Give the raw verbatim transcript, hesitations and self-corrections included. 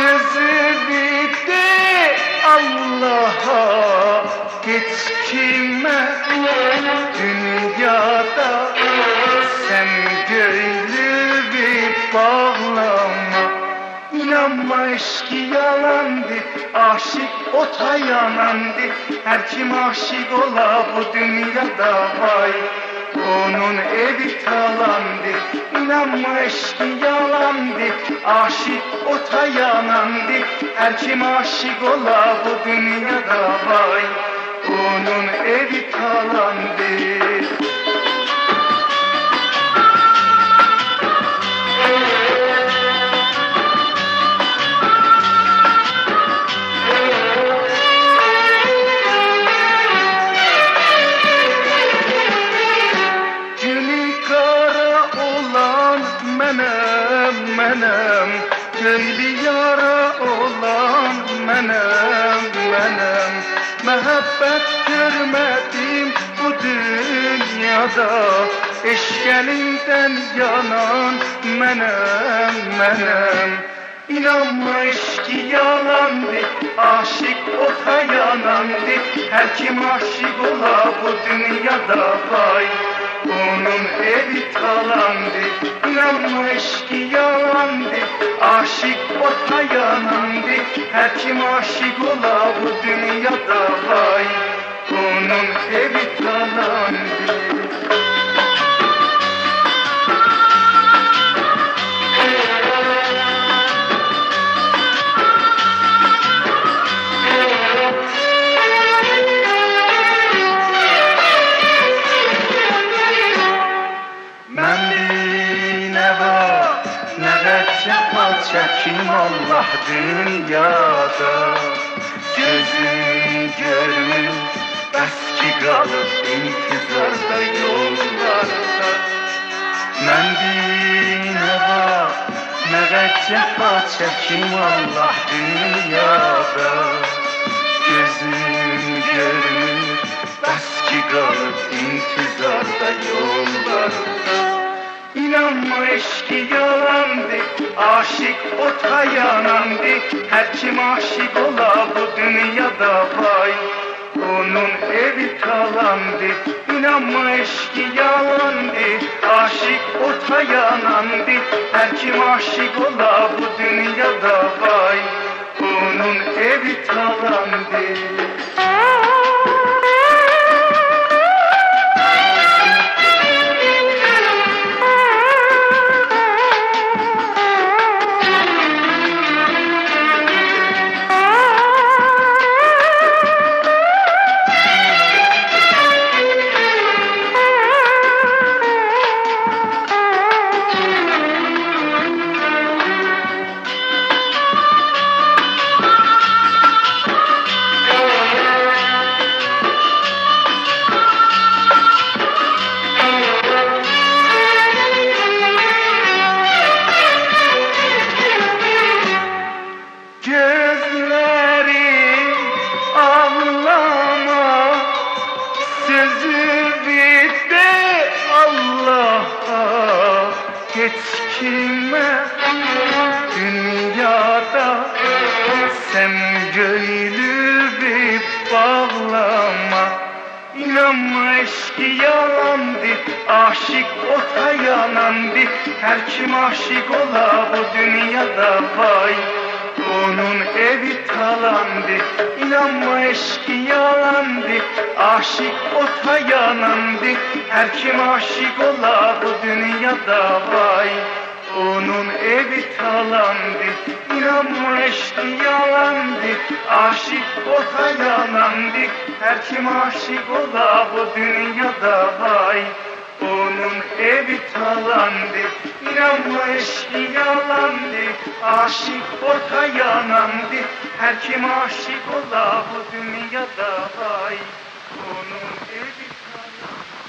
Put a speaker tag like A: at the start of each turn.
A: Sözü bitti Allah'a, hiç kime dünyada sen gönlü bir bağlama. İnanma eşki yalandı, aşık ota yanandı. Her kim aşık ola bu dünyada vay, onun evi talandı. İnanma eşki yalandı, aşık ota yanandı. Her kim aşık ola bu dünyada vay, onun evi talandı. Menem, menem, köylü yara olan menem, menem. Mehabbet görmedim bu dünyada, eşkelinden yanan menem, menem. İnanma eşki yalandı, aşık ota yanandı. Her kim aşık ola bu dünyada vay, onun evi talandı. İnanma eşki yalandı, aşık ota yanandı. Her kim aşık ola bu dünyada vay, onun evi talandı. Çekim Allah dünyada, gözüm görmür bəs ki qalıb intizarda yollarda. Mən bir nə var, nə cəfa çəkim Allah dünyada, gözüm görmür bəs ki qalıb intizarda yollarda. İnanma eşki yalandı, aşık ota yanandı. Her kim aşık ola bu dünyada vay, onun evi talandı. İnanma eşki yalandı, aşık ota yanandı. Her kim aşık ola bu dünyada vay, onun evi talandı. Gözlerim ağlama, sözü bitti Allah'a, hiç kime dünyada sen gönlü bir bağlama. İnanma eşki yalandı, aşık ota yanandı. Her kim aşık ola bu dünyada vay, onun evi talandı. İnanma eşki yalandı, aşık ota yanandı. Her kim aşık ola bu dünyada vay, onun evi talandı. İnanma eşki yalandı, aşık ota yanandı. Her kim aşık ola bu dünyada vay, onun evi talandı. İnanma eşki yalandı, aşık ota yanandı. Her kim aşık ola bu dünyada vay, onun evi